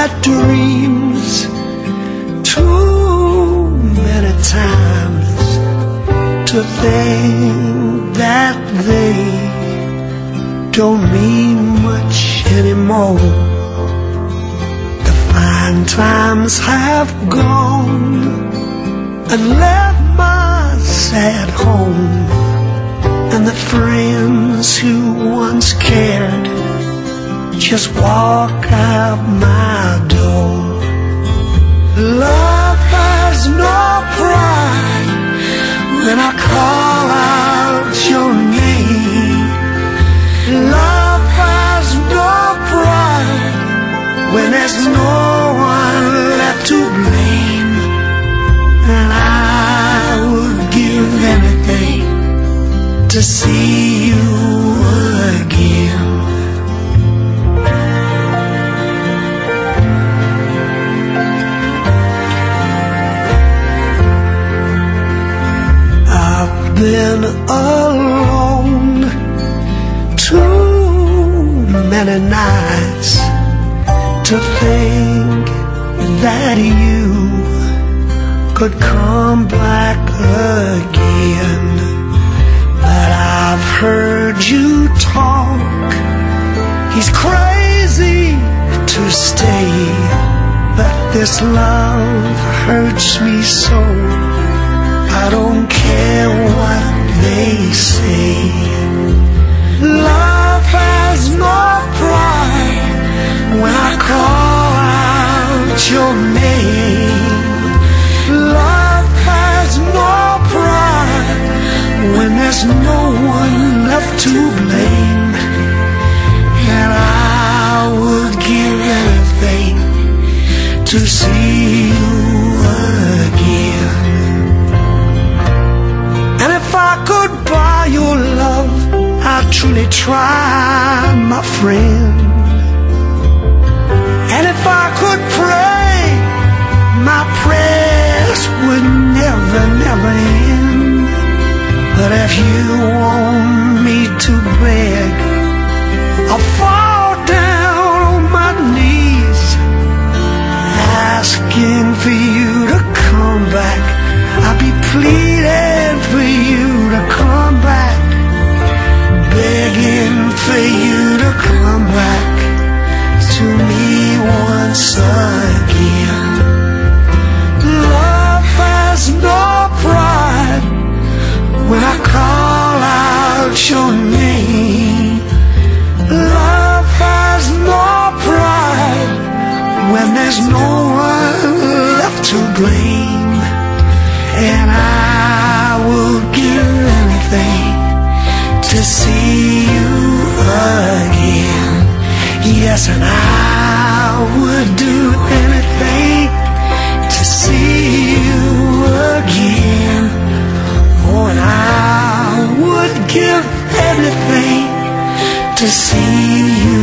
my dreams too many times to think that they don't mean much anymore. The fine times have gone and left my sad home, and the friends who once cared just walk out my door. Love has no pride when I call out your name. Love has no pride when there's no one left to blame. And I would give anything to see you again. I've been alone too many nights to think that you could come back again. But I've heard you talk. He's crazy to stay, but this love hurts me so. I don't care what they say. Love has no pride when I call out your name. Love has no pride when there's no one left to blame. And I would give anything to see you again. And if I could buy your love, I'd truly try, my friend. And if I could pray, my prayers would never, never end. But if you want me to beg, I'll fall down on my knees, asking for you to come back. I'll be pleading for you to come back, begging for you to come back to me once again. Love has no pride when I call out your name. Love has no pride when there's no one left to blame. And I will give anything to see you again. Yes, and I would do anything to see you again. Oh, and I would give anything to see you